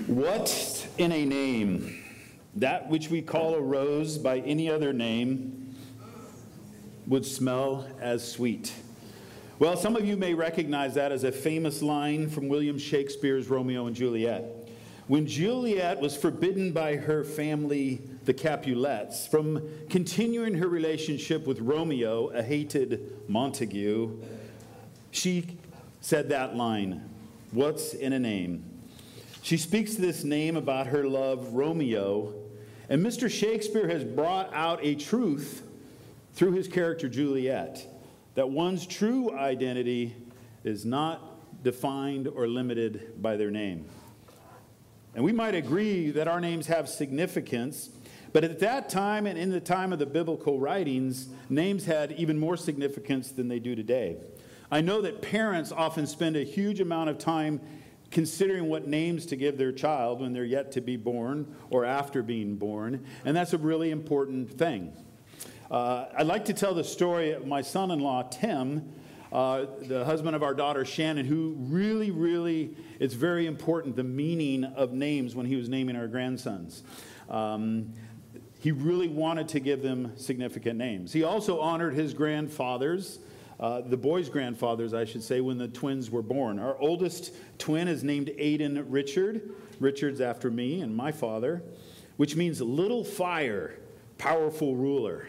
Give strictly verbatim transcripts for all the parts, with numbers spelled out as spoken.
What in a name? That which we call a rose by any other name would smell as sweet. Well, some of you may recognize that as a famous line from William Shakespeare's Romeo and Juliet. When Juliet was forbidden by her family, the Capulets, from continuing her relationship with Romeo, a hated Montague, she said that line, "What's in a name?" She speaks this name about her love, Romeo, and Mister Shakespeare has brought out a truth through his character Juliet, that one's true identity is not defined or limited by their name. And we might agree that our names have significance, but at that time and in the time of the biblical writings, names had even more significance than they do today. I know that parents often spend a huge amount of time considering what names to give their child when they're yet to be born or after being born, and that's a really important thing. Uh, I'd like to tell the story of my son-in-law, Tim, uh, the husband of our daughter, Shannon, who really, really, it's very important, the meaning of names when he was naming our grandsons. Um, he really wanted to give them significant names. He also honored his grandfathers, Uh, the boys' grandfathers, I should say, when the twins were born. Our oldest twin is named Aiden Richard. Richard's after me and my father, which means little fire, powerful ruler.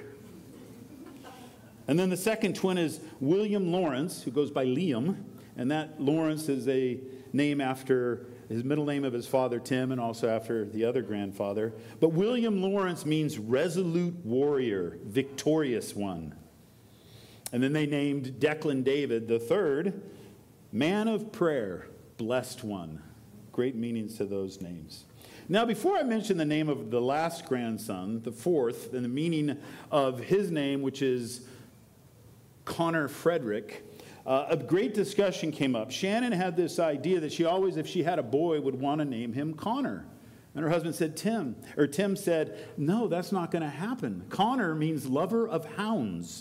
And then the second twin is William Lawrence, who goes by Liam. And that Lawrence is a name after his middle name of his father, Tim, and also after the other grandfather. But William Lawrence means resolute warrior, victorious one. And then they named Declan David the third, man of prayer, blessed one. Great meanings to those names. Now, before I mention the name of the last grandson, the fourth, and the meaning of his name, which is Connor Frederick, uh, a great discussion came up. Shannon had this idea that she always, if she had a boy, would want to name him Connor. And her husband said, Tim, or Tim said, no, that's not going to happen. Connor means lover of hounds.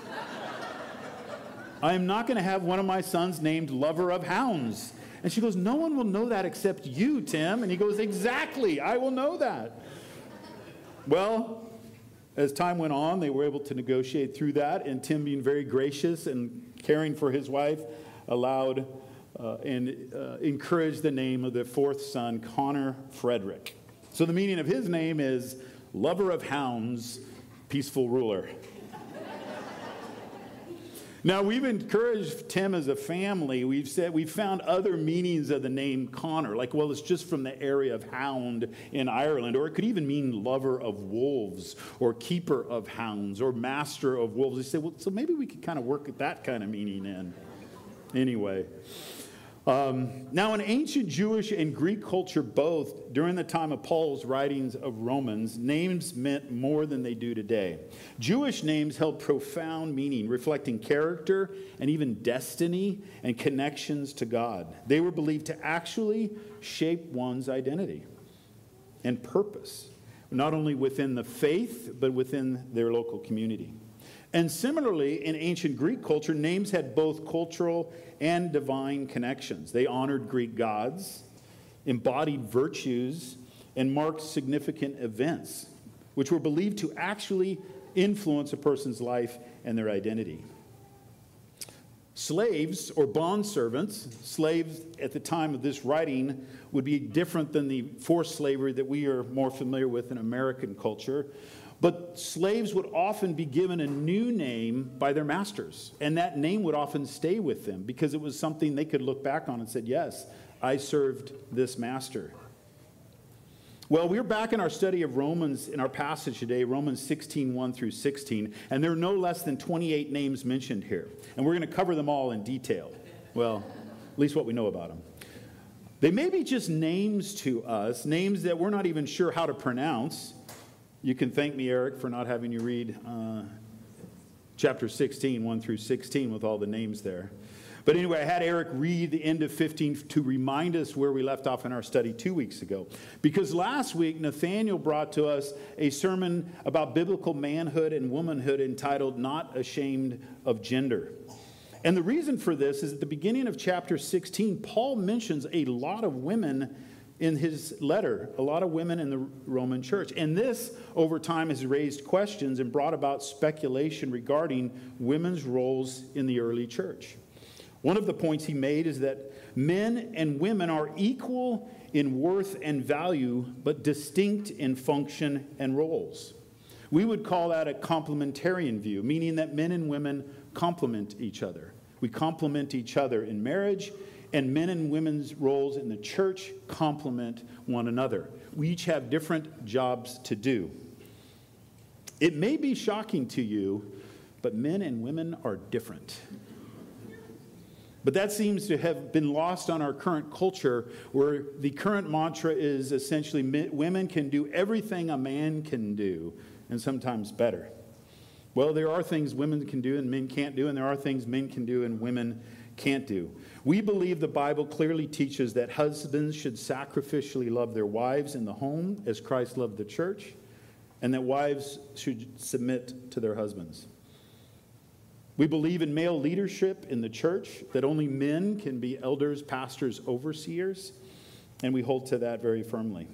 I am not going to have one of my sons named Lover of Hounds. And she goes, no one will know that except you, Tim. And he goes, exactly, I will know that. Well, as time went on, they were able to negotiate through that. And Tim, being very gracious and caring for his wife, allowed uh, and uh, encouraged the name of the fourth son, Connor Frederick. So the meaning of his name is Lover of Hounds, Peaceful Ruler. Now, we've encouraged Tim as a family. We've said we've found other meanings of the name Connor, like, well, it's just from the area of hound in Ireland, or it could even mean lover of wolves, or keeper of hounds, or master of wolves. They say, well, so maybe we could kind of work that kind of meaning in. Anyway. Um, now, in ancient Jewish and Greek culture both, during the time of Paul's writings of Romans, names meant more than they do today. Jewish names held profound meaning, reflecting character and even destiny and connections to God. They were believed to actually shape one's identity and purpose, not only within the faith, but within their local community. And similarly, in ancient Greek culture, names had both cultural and divine connections. They honored Greek gods, embodied virtues, and marked significant events, which were believed to actually influence a person's life and their identity. Slaves or bondservants, slaves at the time of this writing, would be different than the forced slavery that we are more familiar with in American culture. But slaves would often be given a new name by their masters, and that name would often stay with them because it was something they could look back on and said, yes, I served this master. Well, we're back in our study of Romans in our passage today, Romans sixteen, one through sixteen, and there are no less than twenty-eight names mentioned here. And we're going to cover them all in detail. Well, at least what we know about them. They may be just names to us, names that we're not even sure how to pronounce. You can thank me, Eric, for not having you read uh, chapter sixteen, one through sixteen, with all the names there. But anyway, I had Eric read the end of fifteen to remind us where we left off in our study two weeks ago. Because last week, Nathaniel brought to us a sermon about biblical manhood and womanhood entitled Not Ashamed of Gender. And the reason for this is at the beginning of chapter sixteen, Paul mentions a lot of women in his letter, a lot of women in the Roman church. And this, over time, has raised questions and brought about speculation regarding women's roles in the early church. One of the points he made is that men and women are equal in worth and value, but distinct in function and roles. We would call that a complementarian view, meaning that men and women complement each other. We complement each other in marriage, and men and women's roles in the church complement one another. We each have different jobs to do. It may be shocking to you, but men and women are different. But that seems to have been lost on our current culture, where the current mantra is essentially women can do everything a man can do, and sometimes better. Well, there are things women can do and men can't do, and there are things men can do and women can't do. We believe the Bible clearly teaches that husbands should sacrificially love their wives in the home as Christ loved the church, and that wives should submit to their husbands. We believe in male leadership in the church, that only men can be elders, pastors, overseers, and we hold to that very firmly.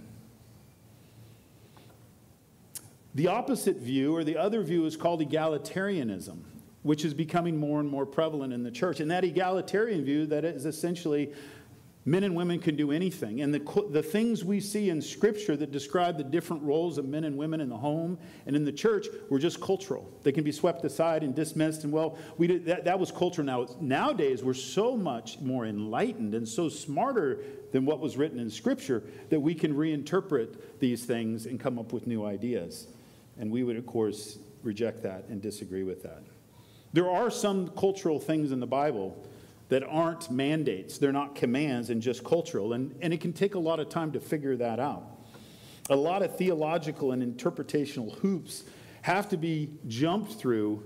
The opposite view, or the other view, is called egalitarianism, which is becoming more and more prevalent in the church. And that egalitarian view, that is essentially men and women can do anything. And the, the things we see in Scripture that describe the different roles of men and women in the home and in the church were just cultural. They can be swept aside and dismissed. And well, we did, that, that was culture. Now, nowadays, we're so much more enlightened and so smarter than what was written in Scripture that we can reinterpret these things and come up with new ideas. And we would, of course, reject that and disagree with that. There are some cultural things in the Bible that aren't mandates. They're not commands and just cultural. And, and it can take a lot of time to figure that out. A lot of theological and interpretational hoops have to be jumped through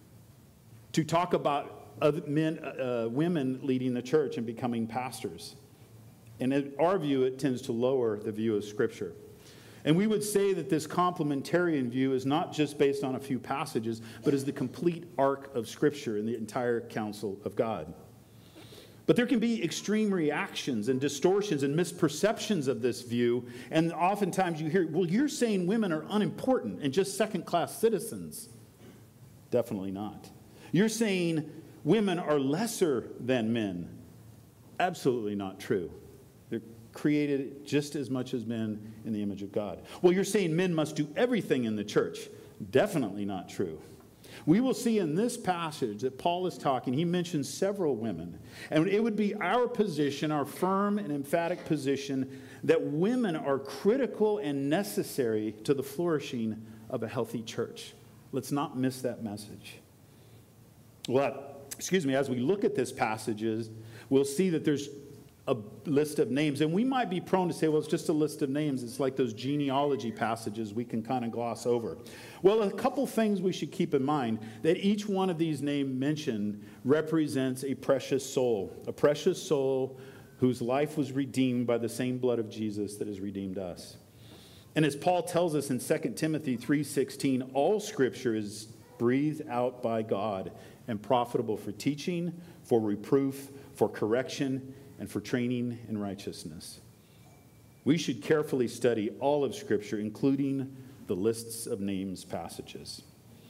to talk about other men, uh, women leading the church and becoming pastors. And in our view, it tends to lower the view of Scripture. And we would say that this complementarian view is not just based on a few passages, but is the complete arc of Scripture and the entire counsel of God. But there can be extreme reactions and distortions and misperceptions of this view. And oftentimes you hear, well, you're saying women are unimportant and just second-class citizens. Definitely not. You're saying women are lesser than men. Absolutely not true. They're created just as much as men in the image of God. Well, you're saying men must do everything in the church. Definitely not true. We will see in this passage that Paul is talking, he mentions several women. And it would be our position, our firm and emphatic position, that women are critical and necessary to the flourishing of a healthy church. Let's not miss that message. Well, excuse me, as we look at this passages, we'll see that there's a list of names. And we might be prone to say, well, it's just a list of names. It's like those genealogy passages we can kind of gloss over. Well, a couple things we should keep in mind, that each one of these names mentioned represents a precious soul, a precious soul whose life was redeemed by the same blood of Jesus that has redeemed us. And as Paul tells us in Second Timothy three sixteen, all Scripture is breathed out by God and profitable for teaching, for reproof, for correction, and for training in righteousness. We should carefully study all of Scripture, including the lists of names passages.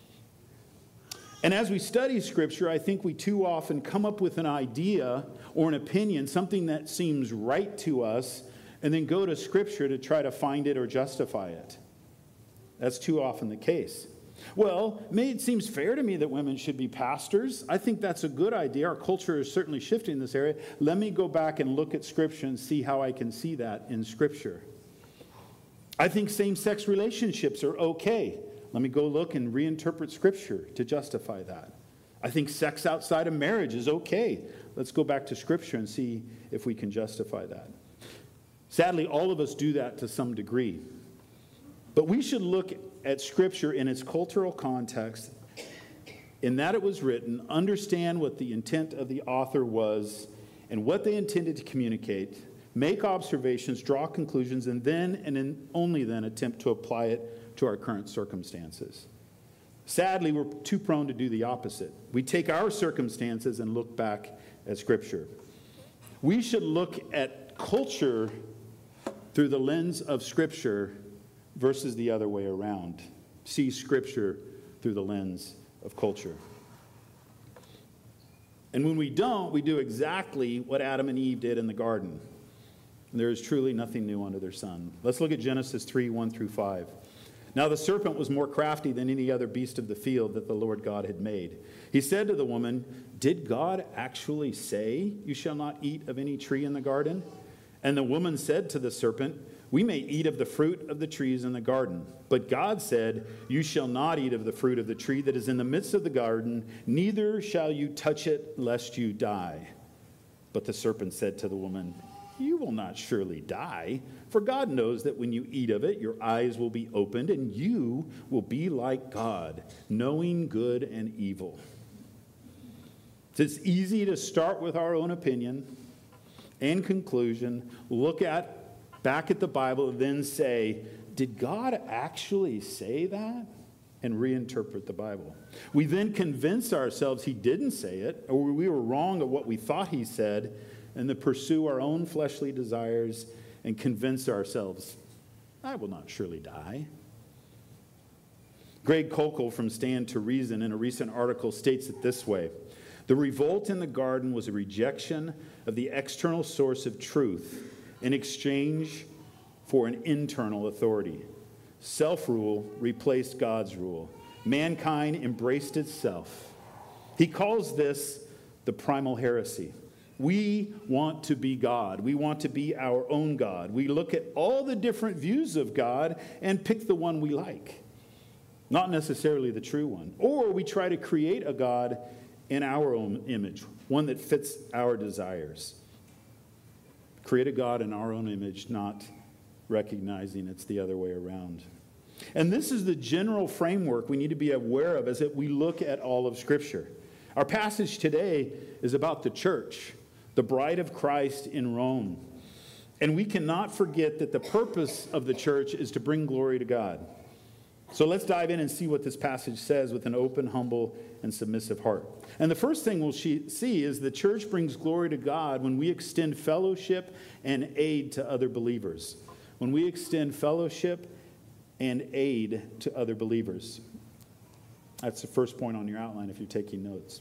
And as we study Scripture, I think we too often come up with an idea or an opinion, something that seems right to us, and then go to Scripture to try to find it or justify it. That's too often the case. Well, it seems fair to me that women should be pastors. I think that's a good idea. Our culture is certainly shifting in this area. Let me go back and look at Scripture and see how I can see that in Scripture. I think same-sex relationships are okay. Let me go look and reinterpret Scripture to justify that. I think sex outside of marriage is okay. Let's go back to Scripture and see if we can justify that. Sadly, all of us do that to some degree. But we should look at Scripture in its cultural context, in that it was written, understand what the intent of the author was and what they intended to communicate, make observations, draw conclusions, and then, and then, only then, attempt to apply it to our current circumstances. Sadly, we're too prone to do the opposite. We take our circumstances and look back at Scripture. We should look at culture through the lens of Scripture versus the other way around. See Scripture through the lens of culture. And when we don't, we do exactly what Adam and Eve did in the garden. There is truly nothing new under the sun. Let's look at Genesis three, one through five. Now the serpent was more crafty than any other beast of the field that the Lord God had made. He said to the woman, "Did God actually say, 'You shall not eat of any tree in the garden?' And the woman said to the serpent, 'We may eat of the fruit of the trees in the garden. But God said, You shall not eat of the fruit of the tree that is in the midst of the garden, neither shall you touch it, lest you die.' But the serpent said to the woman, 'You will not surely die, for God knows that when you eat of it, your eyes will be opened, and you will be like God, knowing good and evil.'" It's easy to start with our own opinion and conclusion, look at back at the Bible, and then say, did God actually say that? And reinterpret the Bible. We then convince ourselves he didn't say it, or we were wrong at what we thought he said, and then pursue our own fleshly desires and convince ourselves, I will not surely die. Greg Koukl from Stand to Reason in a recent article states it this way: "The revolt in the garden was a rejection of the external source of truth in exchange for an internal authority. Self-rule replaced God's rule. Mankind embraced itself." He calls this the primal heresy. We want to be God. We want to be our own God. We look at all the different views of God and pick the one we like, not necessarily the true one. Or we try to create a God in our own image, one that fits our desires. Create a God in our own image, not recognizing it's the other way around. And this is the general framework we need to be aware of as we look at all of Scripture. Our passage today is about the church, the bride of Christ in Rome. And we cannot forget that the purpose of the church is to bring glory to God. So let's dive in and see what this passage says with an open, humble, and submissive heart. And the first thing we'll see is the church brings glory to God when we extend fellowship and aid to other believers. When we extend fellowship and aid to other believers. That's the first point on your outline if you're taking notes.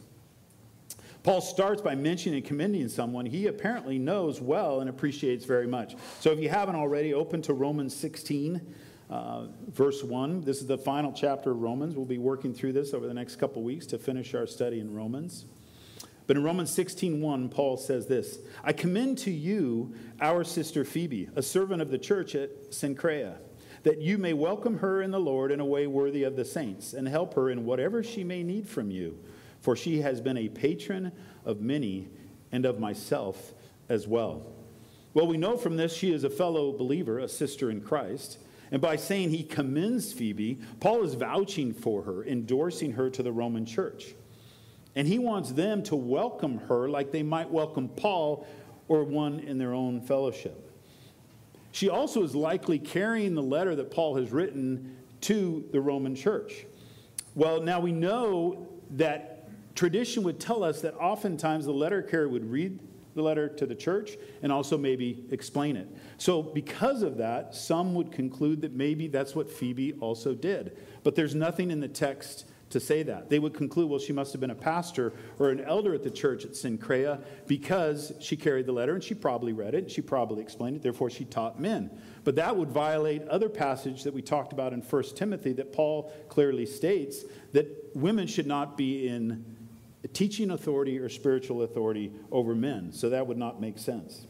Paul starts by mentioning and commending someone he apparently knows well and appreciates very much. So if you haven't already, open to Romans sixteen, uh, verse one. This is the final chapter of Romans. We'll be working through this over the next couple weeks to finish our study in Romans. But in Romans sixteen one, Paul says this: "I commend to you our sister Phoebe, a servant of the church at Cenchrea, that you may welcome her in the Lord in a way worthy of the saints, and help her in whatever she may need from you. For she has been a patron of many and of myself as well." Well, we know from this she is a fellow believer, a sister in Christ. And by saying he commends Phoebe, Paul is vouching for her, endorsing her to the Roman church. And he wants them to welcome her like they might welcome Paul or one in their own fellowship. She also is likely carrying the letter that Paul has written to the Roman church. Well, now we know that tradition would tell us that oftentimes the letter carrier would read the letter to the church and also maybe explain it. So because of that, some would conclude that maybe that's what Phoebe also did. But there's nothing in the text to say that. They would conclude, well, she must have been a pastor or an elder at the church at Cenchrea because she carried the letter and she probably read it and she probably explained it, therefore she taught men. But that would violate other passage that we talked about in First Timothy that Paul clearly states that women should not be in teaching authority or spiritual authority over men. So that would not make sense.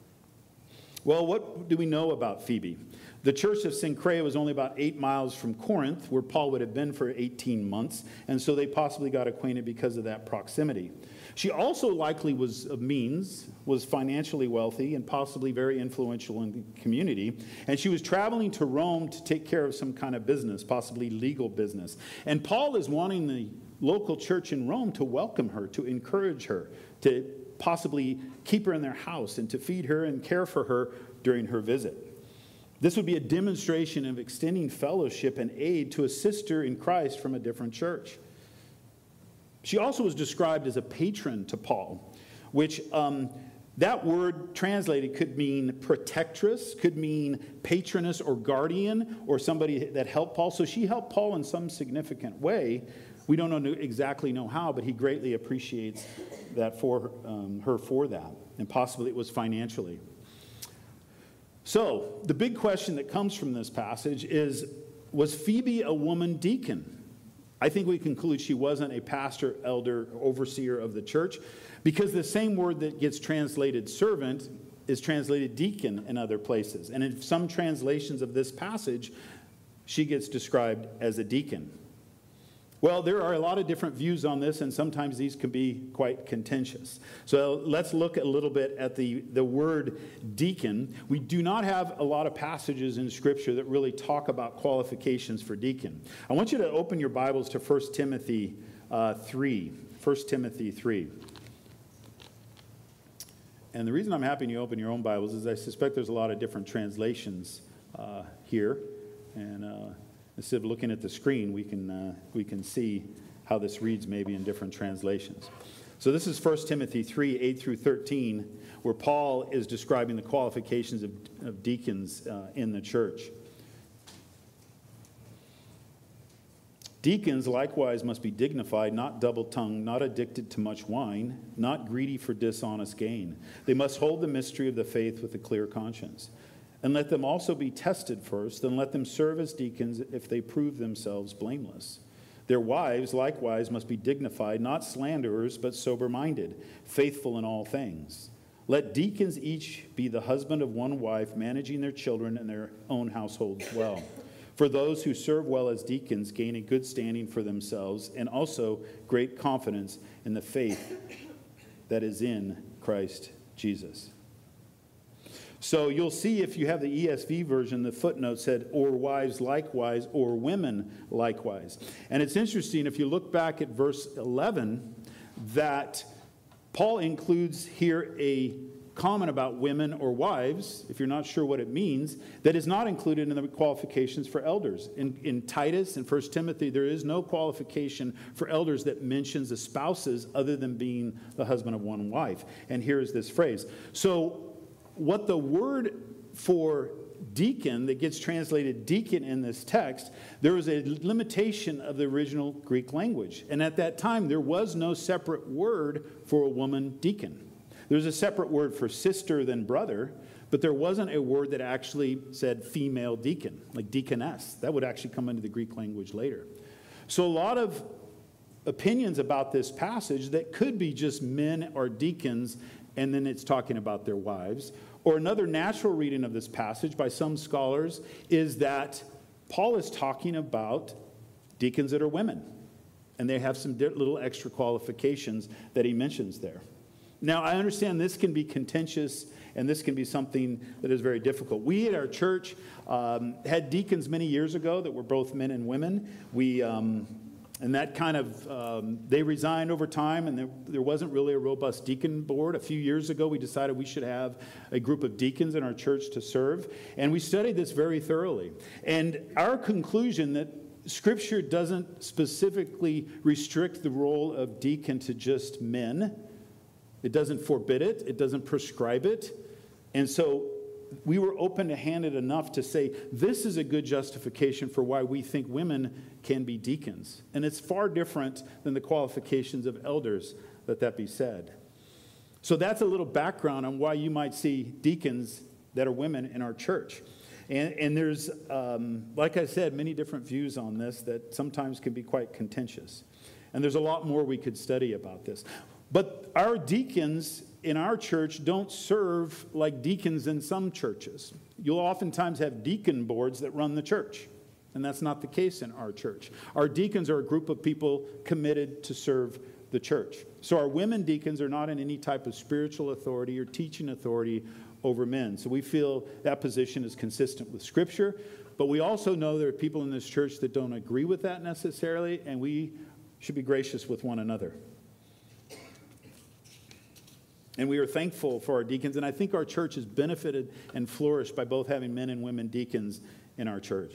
Well, what do we know about Phoebe? The church of Cenchrea was only about eight miles from Corinth, where Paul would have been for eighteen months, and so they possibly got acquainted because of that proximity. She also likely was of means, was financially wealthy, and possibly very influential in the community, and she was traveling to Rome to take care of some kind of business, possibly legal business. And Paul is wanting the local church in Rome to welcome her, to encourage her, to possibly keep her in their house, and to feed her and care for her during her visit. This would be a demonstration of extending fellowship and aid to a sister in Christ from a different church. She also was described as a patron to Paul, which um, That word translated could mean protectress, could mean patroness or guardian, or somebody that helped Paul. So she helped Paul in some significant way. We don't know exactly know how, but he greatly appreciates that for um, her for that, and possibly it was financially. So the big question that comes from this passage is, was Phoebe a woman deacon? I think we conclude she wasn't a pastor, elder, overseer of the church, because the same word that gets translated servant is translated deacon in other places. And in some translations of this passage, she gets described as a deacon. Well, there are a lot of different views on this, and sometimes these can be quite contentious. So let's look a little bit at the, the word deacon. We do not have a lot of passages in Scripture that really talk about qualifications for deacon. I want you to open your Bibles to First Timothy uh, three. First Timothy three. And the reason I'm having you open your own Bibles is I suspect there's a lot of different translations uh, here. And uh, instead of looking at the screen, we can, uh, we can see how this reads maybe in different translations. So this is First Timothy three, eight through thirteen, where Paul is describing the qualifications of, of deacons uh, in the church. Deacons likewise must be dignified, not double-tongued, not addicted to much wine, not greedy for dishonest gain. They must hold the mystery of the faith with a clear conscience. And let them also be tested first, and let them serve as deacons if they prove themselves blameless. Their wives likewise must be dignified, not slanderers, but sober-minded, faithful in all things. Let deacons each be the husband of one wife, managing their children and their own households well. For those who serve well as deacons gain a good standing for themselves, and also great confidence in the faith that is in Christ Jesus. So you'll see, if you have the E S V version, the footnote said, or wives likewise, or women likewise. And it's interesting, if you look back at verse eleven, that Paul includes here a comment about women or wives, if you're not sure what it means, that is not included in the qualifications for elders. In, in Titus and First Timothy, there is no qualification for elders that mentions the spouses other than being the husband of one wife. And here is this phrase. So what the word for deacon that gets translated deacon in this text, there was a limitation of the original Greek language. And at that time, there was no separate word for a woman deacon. There's a separate word for sister than brother, but there wasn't a word that actually said female deacon, like deaconess. That would actually come into the Greek language later. So a lot of opinions about this passage that could be just men or deacons, and then it's talking about their wives. Or another natural reading of this passage by some scholars is that Paul is talking about deacons that are women, and they have some little extra qualifications that he mentions there. Now, I understand this can be contentious, and this can be something that is very difficult. We at our church um, had deacons many years ago that were both men and women. We, um, and that kind of, um, they resigned over time, and there, there wasn't really a robust deacon board. A few years ago, we decided we should have a group of deacons in our church to serve, and we studied this very thoroughly. And our conclusion that Scripture doesn't specifically restrict the role of deacon to just men. It doesn't forbid it. It doesn't prescribe it. And so we were open-handed enough to say this is a good justification for why we think women can be deacons. And it's far different than the qualifications of elders, let that be said. So that's a little background on why you might see deacons that are women in our church. And, and there's, um, like I said, many different views on this that sometimes can be quite contentious. And there's a lot more we could study about this. But our deacons in our church don't serve like deacons in some churches. You'll oftentimes have deacon boards that run the church, and that's not the case in our church. Our deacons are a group of people committed to serve the church. So our women deacons are not in any type of spiritual authority or teaching authority over men. So we feel that position is consistent with Scripture, but we also know there are people in this church that don't agree with that necessarily, and we should be gracious with one another. And we are thankful for our deacons, and I think our church has benefited and flourished by both having men and women deacons in our church.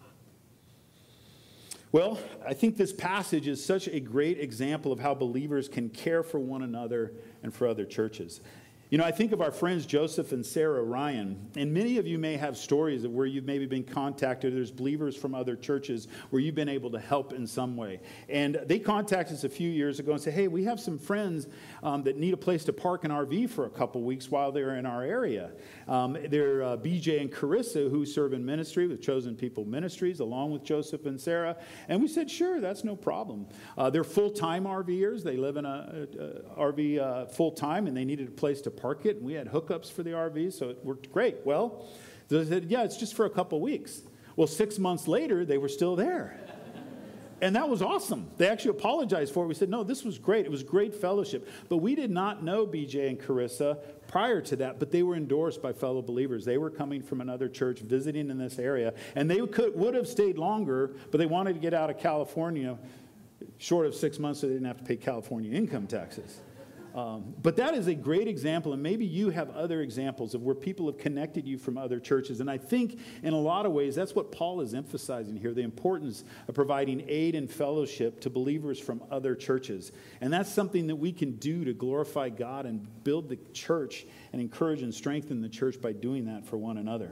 Well, I think this passage is such a great example of how believers can care for one another and for other churches. You know, I think of our friends Joseph and Sarah Ryan, and many of you may have stories of where you've maybe been contacted. There's believers from other churches where you've been able to help in some way. And they contacted us a few years ago and said, hey, we have some friends um, that need a place to park an R V for a couple weeks while they're in our area. Um, they're uh, B J and Carissa, who serve in ministry with Chosen People Ministries, along with Joseph and Sarah. And we said, sure, that's no problem. Uh, they're full-time RVers. They live in a, a, a R V uh, full-time, and they needed a place to park it, and we had hookups for the R V, so it worked great. Well, they said, yeah, it's just for a couple weeks. Well, six months later, they were still there. And that was awesome. They actually apologized for it. We said, no, this was great. It was great fellowship. But we did not know B J and Carissa prior to that, but they were endorsed by fellow believers. They were coming from another church, visiting in this area, and they could, would have stayed longer, but they wanted to get out of California short of six months so they didn't have to pay California income taxes. Um, but that is a great example, and maybe you have other examples of where people have connected you from other churches. And I think in a lot of ways, that's what Paul is emphasizing here, the importance of providing aid and fellowship to believers from other churches. And that's something that we can do to glorify God and build the church and encourage and strengthen the church by doing that for one another.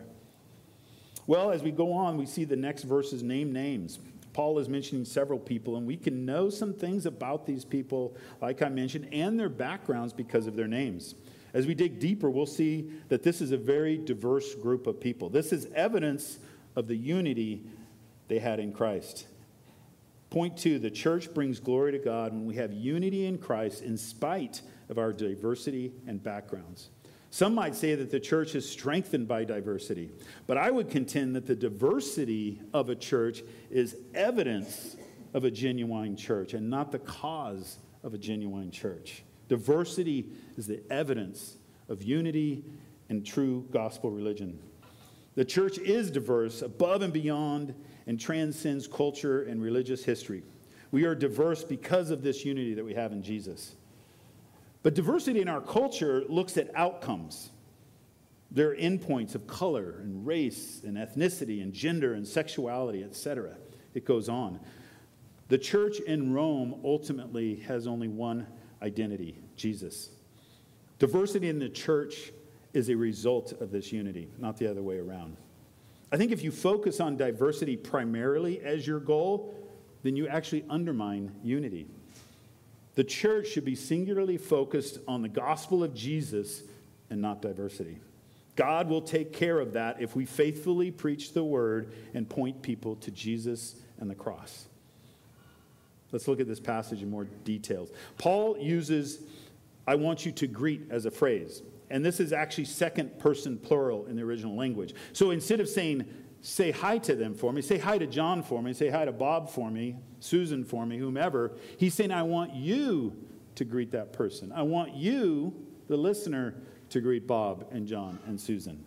Well, as we go on, we see the next verses name names. Paul is mentioning several people, and we can know some things about these people, like I mentioned, and their backgrounds because of their names. As we dig deeper, we'll see that this is a very diverse group of people. This is evidence of the unity they had in Christ. Point two, the church brings glory to God when we have unity in Christ in spite of our diversity and backgrounds. Some might say that the church is strengthened by diversity, but I would contend that the diversity of a church is evidence of a genuine church and not the cause of a genuine church. Diversity is the evidence of unity and true gospel religion. The church is diverse above and beyond and transcends culture and religious history. We are diverse because of this unity that we have in Jesus. But diversity in our culture looks at outcomes. There are endpoints of color and race and ethnicity and gender and sexuality, et cetera. It goes on. The church in Rome ultimately has only one identity, Jesus. Diversity in the church is a result of this unity, not the other way around. I think if you focus on diversity primarily as your goal, then you actually undermine unity. The church should be singularly focused on the gospel of Jesus and not diversity. God will take care of that if we faithfully preach the word and point people to Jesus and the cross. Let's look at this passage in more details. Paul uses, I want you to greet as a phrase. And this is actually second person plural in the original language. So instead of saying, say hi to them for me, say hi to John for me, say hi to Bob for me, Susan for me, whomever. He's saying, I want you to greet that person. I want you, the listener, to greet Bob and John and Susan.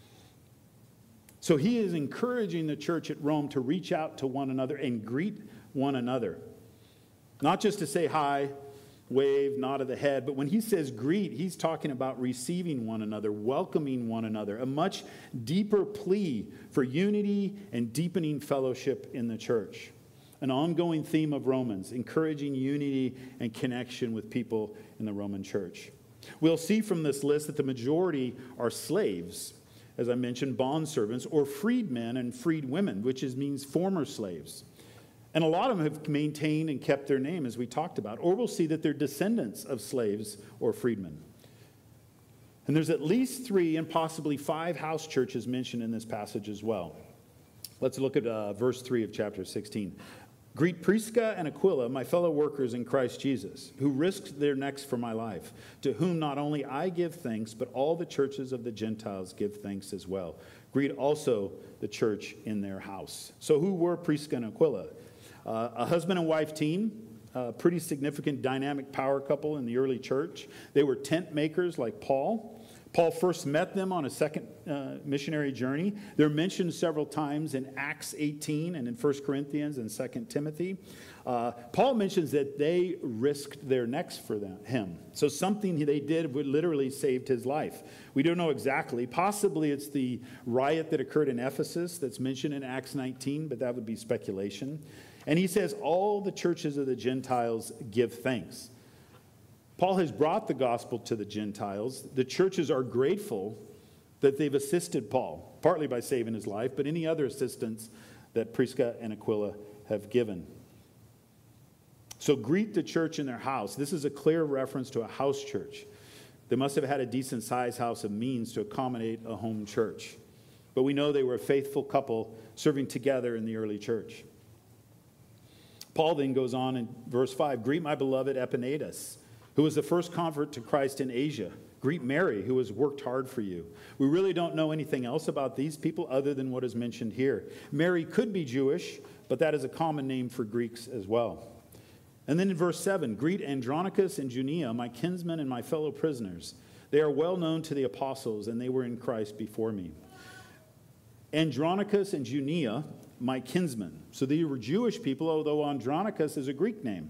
So he is encouraging the church at Rome to reach out to one another and greet one another. Not just to say hi, wave, nod of the head, but when he says greet, he's talking about receiving one another, welcoming one another, a much deeper plea for unity and deepening fellowship in the church. An ongoing theme of Romans, encouraging unity and connection with people in the Roman church. We'll see from this list that the majority are slaves, as I mentioned, bondservants, or freedmen and freedwomen, which is, means former slaves. And a lot of them have maintained and kept their name, as we talked about. Or we'll see that they're descendants of slaves or freedmen. And there's at least three and possibly five house churches mentioned in this passage as well. Let's look at uh, verse three of chapter sixteen. Greet Prisca and Aquila, my fellow workers in Christ Jesus, who risked their necks for my life, to whom not only I give thanks, but all the churches of the Gentiles give thanks as well. Greet also the church in their house. So who were Prisca and Aquila? Uh, a husband and wife team, a pretty significant dynamic power couple in the early church. They were tent makers like Paul. Paul first met them on a second uh, missionary journey. They're mentioned several times in Acts eighteen and in First Corinthians and Second Timothy. Uh, Paul mentions that they risked their necks for them, him. So something they did would literally saved his life. We don't know exactly. Possibly it's the riot that occurred in Ephesus that's mentioned in Acts nineteen, but that would be speculation. And he says, all the churches of the Gentiles give thanks. Paul has brought the gospel to the Gentiles. The churches are grateful that they've assisted Paul, partly by saving his life, but any other assistance that Prisca and Aquila have given. So greet the church in their house. This is a clear reference to a house church. They must have had a decent sized house of means to accommodate a home church. But we know they were a faithful couple serving together in the early church. Paul then goes on in verse five, greet my beloved Epaenetus, who was the first convert to Christ in Asia. Greet Mary, who has worked hard for you. We really don't know anything else about these people other than what is mentioned here. Mary could be Jewish, but that is a common name for Greeks as well. And then in verse seven, greet Andronicus and Junia, my kinsmen and my fellow prisoners. They are well known to the apostles, and they were in Christ before me. Andronicus and Junia, my kinsmen. So they were Jewish people, although Andronicus is a Greek name.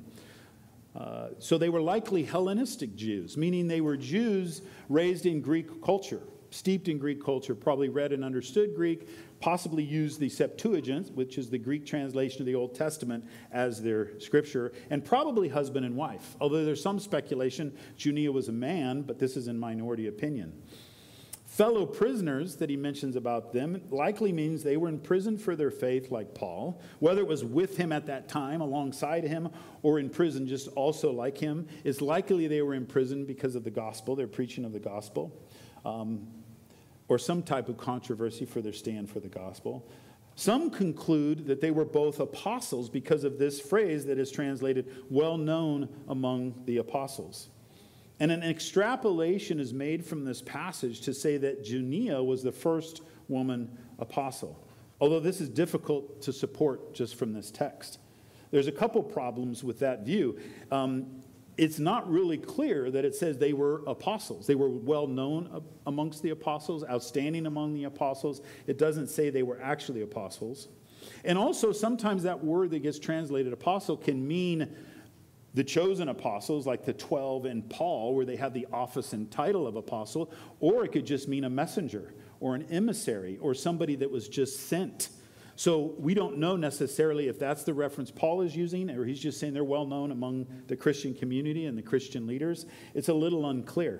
Uh, so they were likely Hellenistic Jews, meaning they were Jews raised in Greek culture, steeped in Greek culture, probably read and understood Greek, possibly used the Septuagint, which is the Greek translation of the Old Testament, as their scripture, and probably husband and wife. Although there's some speculation Junia was a man, but this is in minority opinion. Fellow prisoners that he mentions about them likely means they were in prison for their faith like Paul, whether it was with him at that time, alongside him, or in prison just also like him. It's likely they were in prison because of the gospel, their preaching of the gospel, um, or some type of controversy for their stand for the gospel. Some conclude that they were both apostles because of this phrase that is translated, well known among the apostles. And an extrapolation is made from this passage to say that Junia was the first woman apostle, although this is difficult to support just from this text. There's a couple problems with that view. Um, it's not really clear that it says they were apostles. They were well known amongst the apostles, outstanding among the apostles. It doesn't say they were actually apostles. And also sometimes that word that gets translated apostle can mean the chosen apostles, like the twelve and Paul, where they have the office and title of apostle, or it could just mean a messenger or an emissary or somebody that was just sent. So we don't know necessarily if that's the reference Paul is using, or he's just saying they're well known among the Christian community and the Christian leaders. It's a little unclear.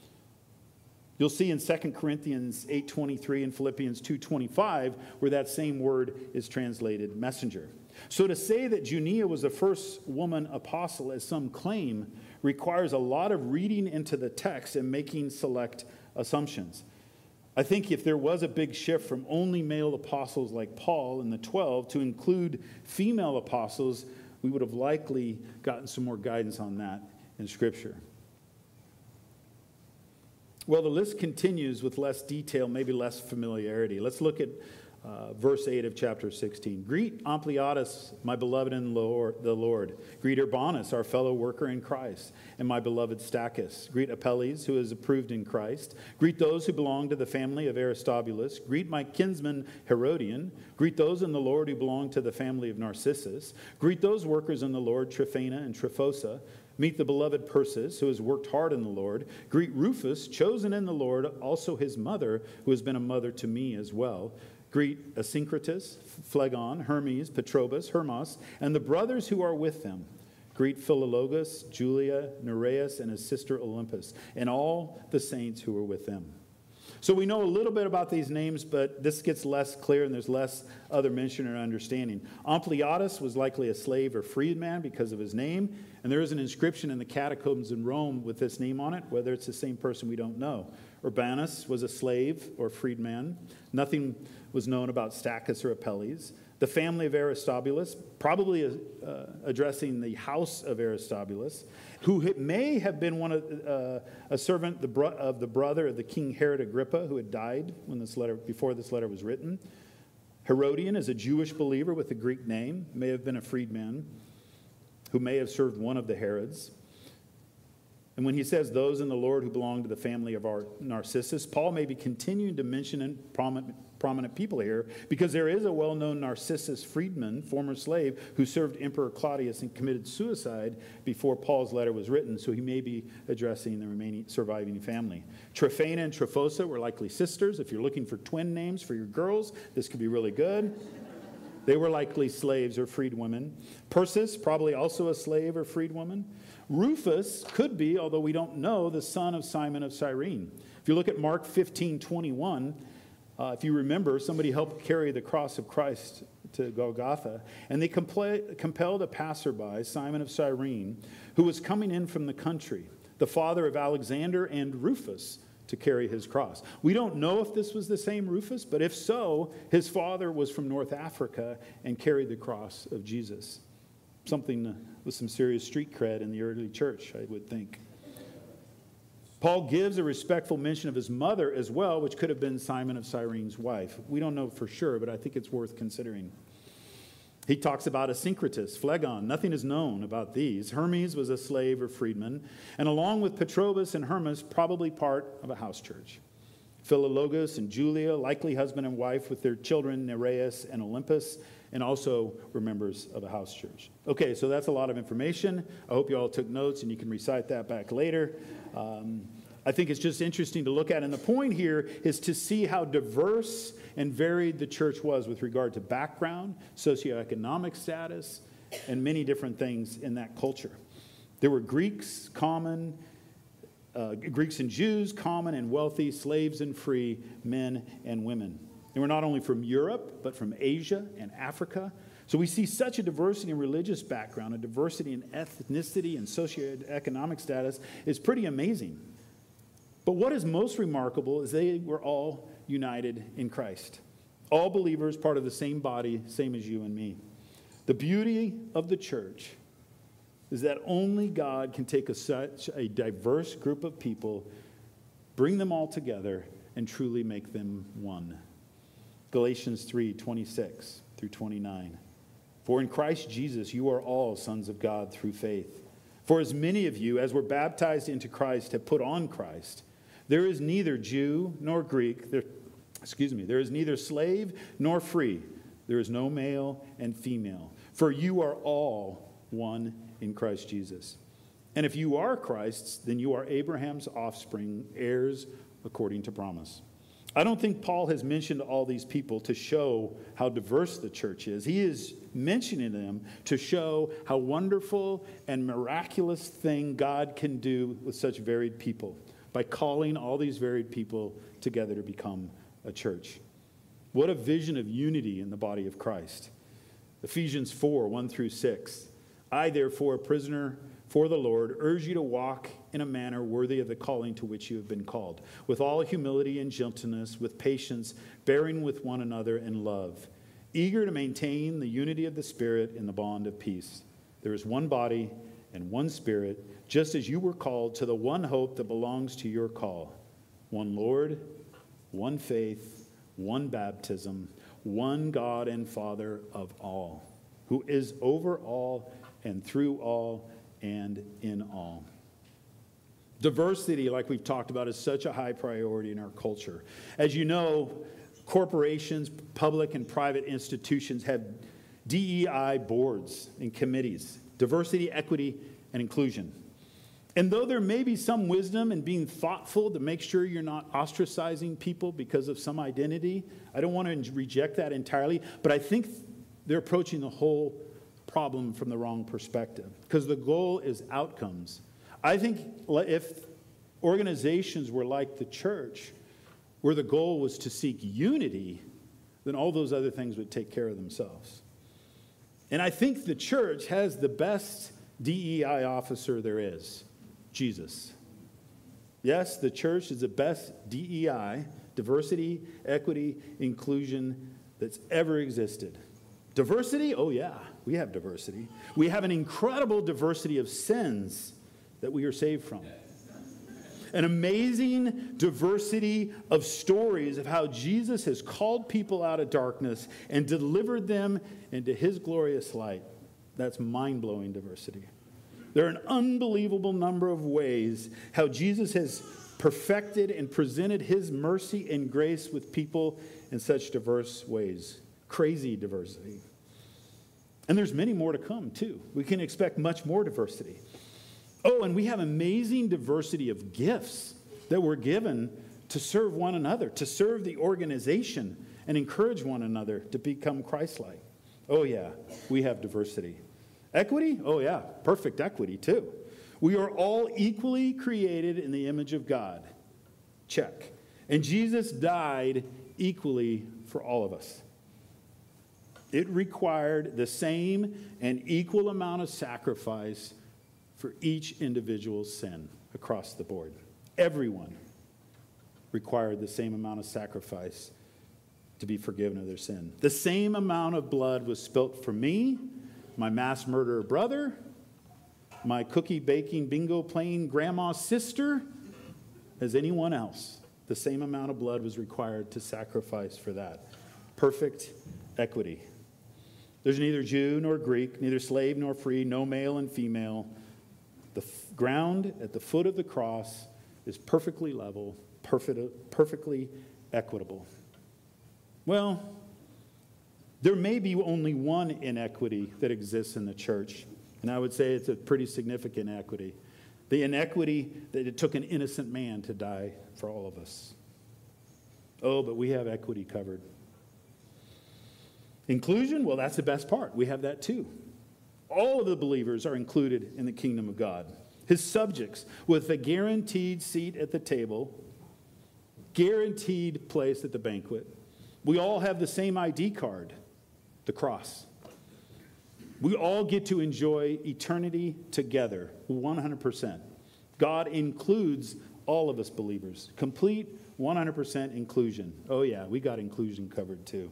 You'll see in Second Corinthians eight twenty-three and Philippians two twenty-five where that same word is translated messenger. So to say that Junia was the first woman apostle, as some claim, requires a lot of reading into the text and making select assumptions. I think if there was a big shift from only male apostles like Paul and the twelve to include female apostles, we would have likely gotten some more guidance on that in Scripture. Well, the list continues with less detail, maybe less familiarity. Let's look at Uh, verse eight of chapter sixteen. Greet Ampliatus, my beloved in Lord, the Lord. Greet Urbanus, our fellow worker in Christ, and my beloved Stachys. Greet Apelles, who is approved in Christ. Greet those who belong to the family of Aristobulus. Greet my kinsman Herodian. Greet those in the Lord who belong to the family of Narcissus. Greet those workers in the Lord, Tryphena and Tryphosa. Meet the beloved Persis, who has worked hard in the Lord. Greet Rufus, chosen in the Lord, also his mother, who has been a mother to me as well. Greet Asyncritus, Phlegon, Hermes, Petrobus, Hermas, and the brothers who are with them. Greet Philologus, Julia, Nereus, and his sister Olympus, and all the saints who are with them. So we know a little bit about these names, but this gets less clear and there's less other mention or understanding. Ampliatus was likely a slave or freedman because of his name, and there is an inscription in the catacombs in Rome with this name on it. Whether it's the same person, we don't know. Urbanus was a slave or freedman. Nothing was known about Stachys or Apelles. The family of Aristobulus, probably uh, addressing the house of Aristobulus, who may have been one of uh, a servant the bro- of the brother of the King Herod Agrippa, who had died when this letter before this letter was written. Herodian is a Jewish believer with a Greek name, may have been a freedman, who may have served one of the Herods. And when he says those in the Lord who belong to the family of our Narcissus, Paul may be continuing to mention prominent, prominent people here because there is a well-known Narcissus freedman, former slave, who served Emperor Claudius and committed suicide before Paul's letter was written. So he may be addressing the remaining surviving family. Tryphena and Tryphosa were likely sisters. If you're looking for twin names for your girls, this could be really good. They were likely slaves or freed women. Persis, probably also a slave or freed woman. Rufus could be, although we don't know, the son of Simon of Cyrene. If you look at Mark fifteen twenty-one, uh, if you remember, somebody helped carry the cross of Christ to Golgotha, and they compl- compelled a passerby, Simon of Cyrene, who was coming in from the country, the father of Alexander and Rufus, to carry his cross. We don't know if this was the same Rufus, but if so, his father was from North Africa and carried the cross of Jesus. Something with some serious street cred in the early church, I would think. Paul gives a respectful mention of his mother as well, which could have been Simon of Cyrene's wife. We don't know for sure, but I think it's worth considering. He talks about Asyncritus, Phlegon. Nothing is known about these. Hermes was a slave or freedman, and along with Petrobus and Hermas, probably part of a house church. Philologus and Julia, likely husband and wife with their children Nereus and Olympus, and also were members of a house church. Okay, so that's a lot of information. I hope you all took notes and you can recite that back later. Um, I think it's just interesting to look at. And the point here is to see how diverse and varied the church was with regard to background, socioeconomic status, and many different things in that culture. There were Greeks, common, uh, Greeks and Jews, common and wealthy, slaves and free, men and women. They were not only from Europe, but from Asia and Africa. So we see such a diversity in religious background, a diversity in ethnicity and socioeconomic status is pretty amazing. But what is most remarkable is they were all united in Christ. All believers, part of the same body, same as you and me. The beauty of the church is that only God can take a, such a diverse group of people, bring them all together, and truly make them one. Galatians three, twenty-six through twenty-nine. For in Christ Jesus you are all sons of God through faith. For as many of you as were baptized into Christ have put on Christ. There is neither Jew nor Greek, there, excuse me, there is neither slave nor free. There is no male and female. For you are all one in Christ Jesus. And if you are Christ's, then you are Abraham's offspring, heirs according to promise. I don't think Paul has mentioned all these people to show how diverse the church is. He is mentioning them to show how wonderful and miraculous thing God can do with such varied people by calling all these varied people together to become a church. What a vision of unity in the body of Christ. Ephesians four, one through six. I, therefore, a prisoner for the Lord, urge you to walk in a manner worthy of the calling to which you have been called, with all humility and gentleness, with patience, bearing with one another in love, eager to maintain the unity of the Spirit in the bond of peace. There is one body and one Spirit, just as you were called to the one hope that belongs to your call. One Lord, one faith, one baptism, one God and Father of all, who is over all and through all and in all. Diversity, like we've talked about, is such a high priority in our culture. As you know, corporations, public and private institutions have D E I boards and committees, diversity, equity, and inclusion. And though there may be some wisdom in being thoughtful to make sure you're not ostracizing people because of some identity, I don't want to reject that entirely, but I think they're approaching the whole problem from the wrong perspective, because the goal is outcomes. I think if organizations were like the church, where the goal was to seek unity, then all those other things would take care of themselves. And I think the church has the best D E I officer there is, Jesus. Yes, the church is the best D E I, diversity, equity, inclusion, that's ever existed. Diversity? Oh yeah, we have diversity. We have an incredible diversity of sins that we are saved from. An amazing diversity of stories of how Jesus has called people out of darkness and delivered them into his glorious light. That's mind-blowing diversity. There are an unbelievable number of ways how Jesus has perfected and presented his mercy and grace with people in such diverse ways. Crazy diversity. And there's many more to come, too. We can expect much more diversity. Oh, and we have amazing diversity of gifts that we're given to serve one another, to serve the organization and encourage one another to become Christ-like. Oh, yeah, we have diversity. Equity? Oh, yeah, perfect equity, too. We are all equally created in the image of God. Check. And Jesus died equally for all of us. It required the same and equal amount of sacrifice for each individual's sin across the board. Everyone required the same amount of sacrifice to be forgiven of their sin. The same amount of blood was spilt for me, my mass murderer brother, my cookie baking bingo playing grandma's sister, as anyone else. The same amount of blood was required to sacrifice for that. Perfect equity. There's neither Jew nor Greek, neither slave nor free, no male and female. The f- ground at the foot of the cross is perfectly level, perfect, perfectly equitable. Well, there may be only one inequity that exists in the church, and I would say it's a pretty significant equity. The inequity that it took an innocent man to die for all of us. Oh, but we have equity covered. Inclusion, well, that's the best part. We have that too. All of the believers are included in the kingdom of God. His subjects with a guaranteed seat at the table, guaranteed place at the banquet. We all have the same I D card, the cross. We all get to enjoy eternity together, one hundred percent. God includes all of us believers. Complete one hundred percent inclusion. Oh yeah, we got inclusion covered too.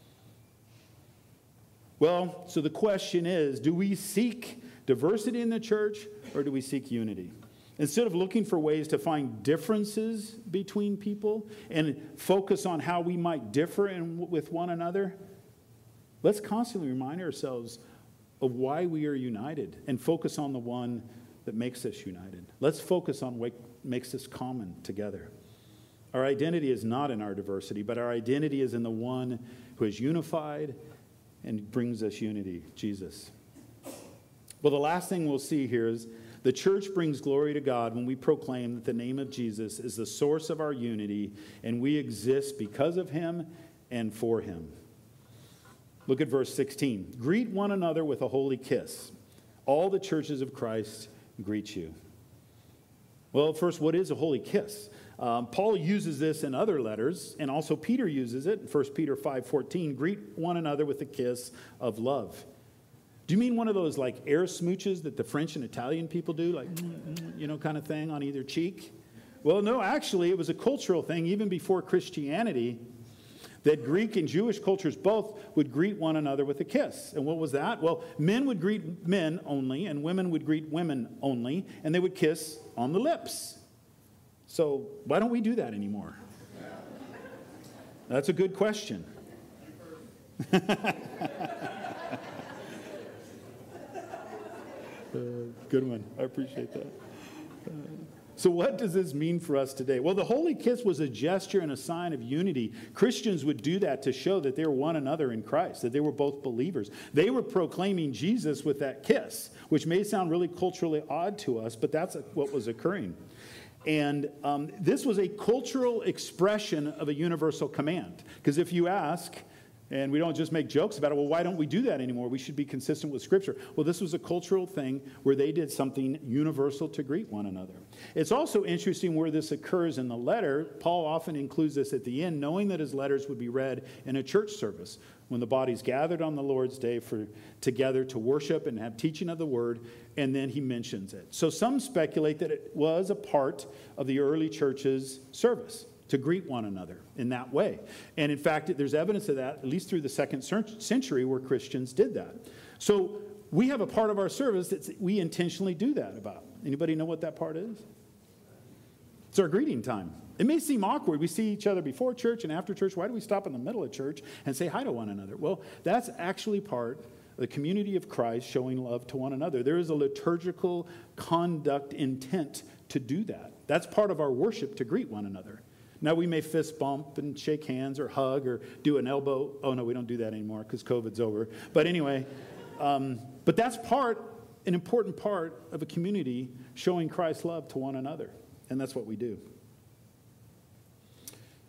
Well, so the question is, do we seek diversity in the church or do we seek unity? Instead of looking for ways to find differences between people and focus on how we might differ in, with one another, let's constantly remind ourselves of why we are united and focus on the one that makes us united. Let's focus on what makes us common together. Our identity is not in our diversity, but our identity is in the one who is unified and brings us unity, Jesus. Well, the last thing we'll see here is the church brings glory to God when we proclaim that the name of Jesus is the source of our unity and we exist because of him and for him. Look at verse sixteen. Greet one another with a holy kiss. All the churches of Christ greet you. Well, first, what is a holy kiss? Um, Paul uses this in other letters, and also Peter uses it in First Peter five fourteen. Greet one another with a kiss of love. Do you mean one of those like air smooches that the French and Italian people do, like, you know, kind of thing on either cheek? Well, no, actually, it was a cultural thing even before Christianity, that Greek and Jewish cultures both would greet one another with a kiss. And what was that? Well, men would greet men only, and women would greet women only, and they would kiss on the lips. So why don't we do that anymore? That's a good question. Uh, good one. I appreciate that. Uh, so what does this mean for us today? Well, the holy kiss was a gesture and a sign of unity. Christians would do that to show that they were one another in Christ, that they were both believers. They were proclaiming Jesus with that kiss, which may sound really culturally odd to us, but that's what was occurring. And um, this was a cultural expression of a universal command. Because if you ask, and we don't just make jokes about it, well, why don't we do that anymore? We should be consistent with Scripture. Well, this was a cultural thing where they did something universal to greet one another. It's also interesting where this occurs in the letter. Paul often includes this at the end, knowing that his letters would be read in a church service when the body's gathered on the Lord's Day for together to worship and have teaching of the Word, and then he mentions it. So some speculate that it was a part of the early church's service to greet one another in that way. And in fact, there's evidence of that, at least through the second century, where Christians did that. So we have a part of our service that we intentionally do that about. Anybody know what that part is? It's our greeting time. It may seem awkward. We see each other before church and after church. Why do we stop in the middle of church and say hi to one another? Well, that's actually part of the community of Christ showing love to one another. There is a liturgical conduct intent to do that. That's part of our worship, to greet one another. Now, we may fist bump and shake hands or hug or do an elbow. Oh, no, we don't do that anymore because COVID's over. But anyway, um, but that's part, an important part of a community showing Christ's love to one another. And that's what we do.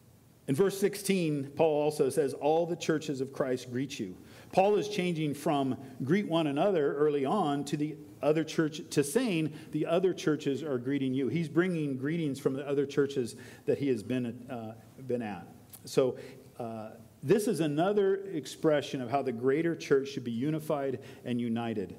In verse sixteen, Paul also says, all the churches of Christ greet you. Paul is changing from greet one another early on to the other church, to saying the other churches are greeting you. He's bringing greetings from the other churches that he has been, uh, been at. So uh, this is another expression of how the greater church should be unified and united.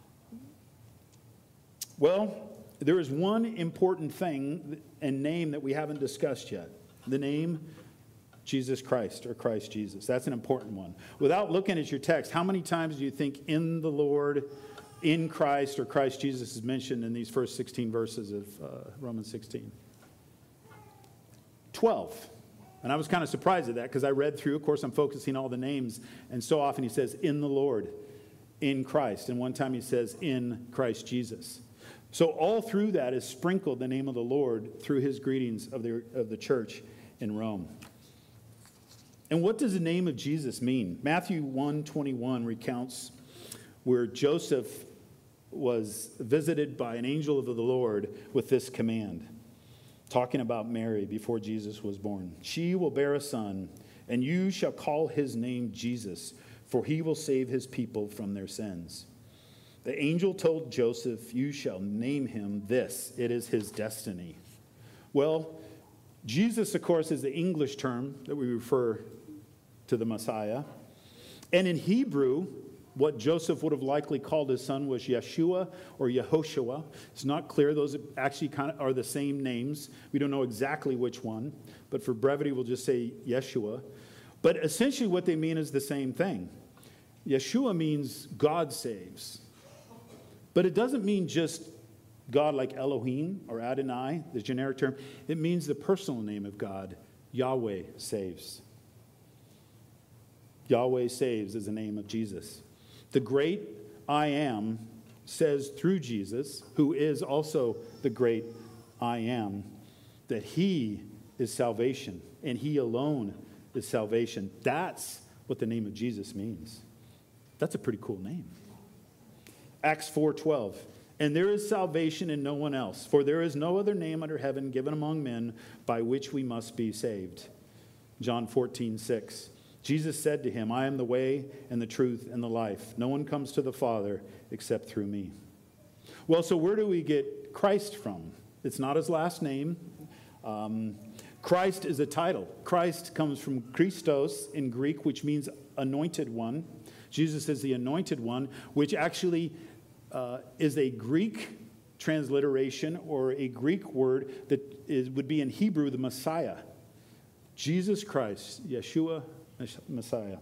Well, there is one important thing and name that we haven't discussed yet. The name Jesus Christ, or Christ Jesus. That's an important one. Without looking at your text, how many times do you think in the Lord, in Christ, or Christ Jesus is mentioned in these first sixteen verses of uh, Romans sixteen? twelve. And I was kind of surprised at that because I read through, of course, I'm focusing all the names, and so often he says, in the Lord, in Christ. And one time he says, in Christ Jesus. So all through that is sprinkled the name of the Lord through his greetings of the, of the church in Rome. And what does the name of Jesus mean? Matthew one twenty-one recounts where Joseph was visited by an angel of the Lord with this command, talking about Mary before Jesus was born. She will bear a son, and you shall call his name Jesus, for he will save his people from their sins. The angel told Joseph, you shall name him this. It is his destiny. Well, Jesus, of course, is the English term that we refer to the Messiah. And in Hebrew, what Joseph would have likely called his son was Yeshua or Yehoshua. It's not clear. Those actually kind of are the same names. We don't know exactly which one. But for brevity, we'll just say Yeshua. But essentially what they mean is the same thing. Yeshua means God saves. But it doesn't mean just God like Elohim or Adonai, the generic term. It means the personal name of God. Yahweh saves. Yahweh saves is the name of Jesus. The great I am says through Jesus, who is also the great I am, that he is salvation, and he alone is salvation. That's what the name of Jesus means. That's a pretty cool name. Acts four twelve. And there is salvation in no one else, for there is no other name under heaven given among men by which we must be saved. John fourteen six. Jesus said to him, I am the way and the truth and the life. No one comes to the Father except through me. Well, so where do we get Christ from? It's not his last name. Um, Christ is a title. Christ comes from Christos in Greek, which means anointed one. Jesus is the anointed one, which actually uh, is a Greek transliteration or a Greek word that is, would be in Hebrew the Messiah. Jesus Christ, Yeshua, Messiah.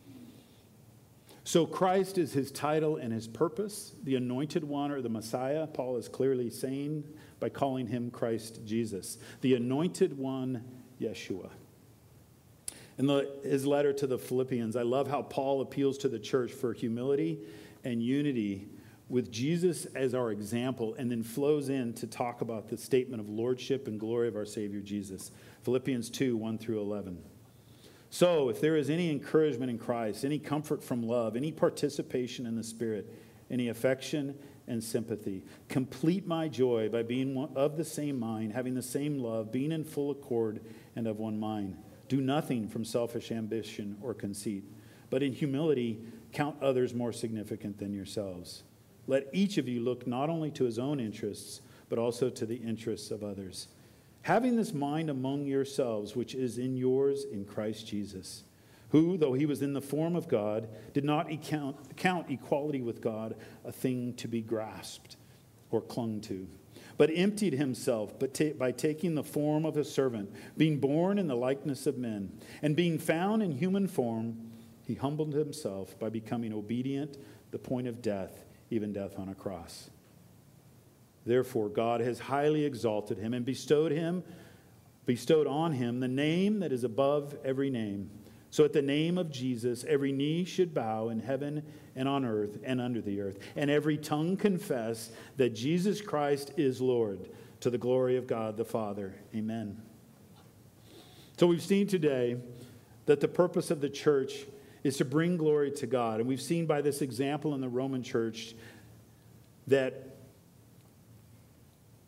So Christ is his title and his purpose, the anointed one or the Messiah. Paul is clearly saying by calling him Christ Jesus, the anointed one, Yeshua. In the, his letter to the Philippians, I love how Paul appeals to the church for humility and unity with Jesus as our example, and then flows in to talk about the statement of lordship and glory of our Savior Jesus. Philippians two, one through eleven. So, if there is any encouragement in Christ, any comfort from love, any participation in the Spirit, any affection and sympathy, complete my joy by being one, of the same mind, having the same love, being in full accord and of one mind. Do nothing from selfish ambition or conceit, but in humility count others more significant than yourselves. Let each of you look not only to his own interests, but also to the interests of others. Having this mind among yourselves, which is in yours in Christ Jesus, who, though he was in the form of God, did not count, count equality with God a thing to be grasped or clung to, but emptied himself but ta- by taking the form of a servant, being born in the likeness of men, and being found in human form, he humbled himself by becoming obedient to the point of death, even death on a cross. Therefore, God has highly exalted him and bestowed him, bestowed on him the name that is above every name. So at the name of Jesus, every knee should bow in heaven and on earth and under the earth, and every tongue confess that Jesus Christ is Lord, to the glory of God the Father. Amen. So we've seen today that the purpose of the church is to bring glory to God. And we've seen by this example in the Roman church that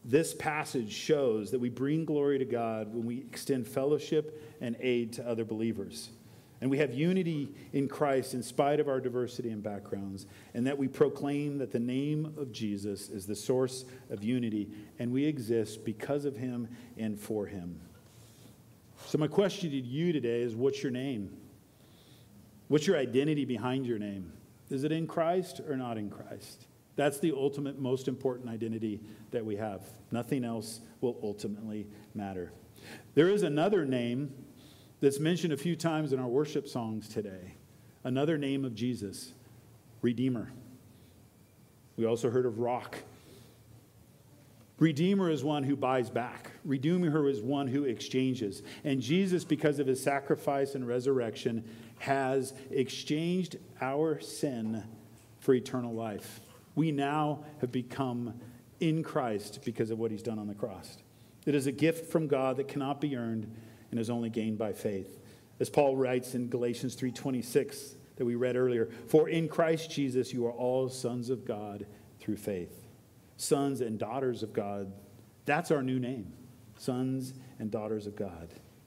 this passage shows that we bring glory to God when we extend fellowship and aid to other believers. And we have unity in Christ in spite of our diversity and backgrounds, and that we proclaim that the name of Jesus is the source of unity, and we exist because of him and for him. So my question to you today is, what's your name? What's your identity behind your name? Is it in Christ or not in Christ? That's the ultimate, most important identity that we have. Nothing else will ultimately matter. There is another name that's mentioned a few times in our worship songs today. Another name of Jesus, Redeemer. We also heard of Rock. Redeemer is one who buys back. Redeemer is one who exchanges. And Jesus, because of his sacrifice and resurrection, has exchanged our sin for eternal life. We now have become in Christ because of what he's done on the cross. It is a gift from God that cannot be earned and is only gained by faith. As Paul writes in Galatians three twenty-six that we read earlier, for in Christ Jesus you are all sons of God through faith. Sons and daughters of God. That's our new name. Sons and daughters of God.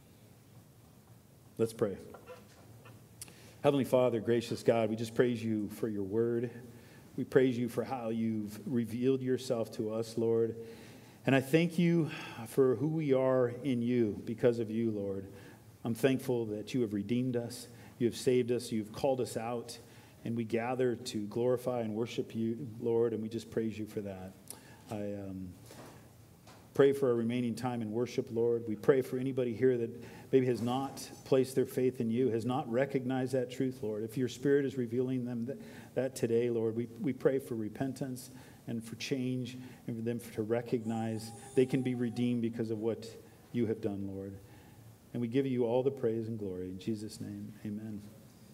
Let's pray. Heavenly Father, gracious God, we just praise you for your word. We praise you for how you've revealed yourself to us, Lord. And I thank you for who we are in you because of you, Lord. I'm thankful that you have redeemed us. You have saved us. You've called us out. And we gather to glorify and worship you, Lord, and we just praise you for that. I um, pray for our remaining time in worship, Lord. We pray for anybody here that maybe has not placed their faith in you, has not recognized that truth, Lord. If your Spirit is revealing them that, that today, Lord, we, we pray for repentance and for change and for them to recognize they can be redeemed because of what you have done, Lord. And we give you all the praise and glory. In Jesus' name, amen.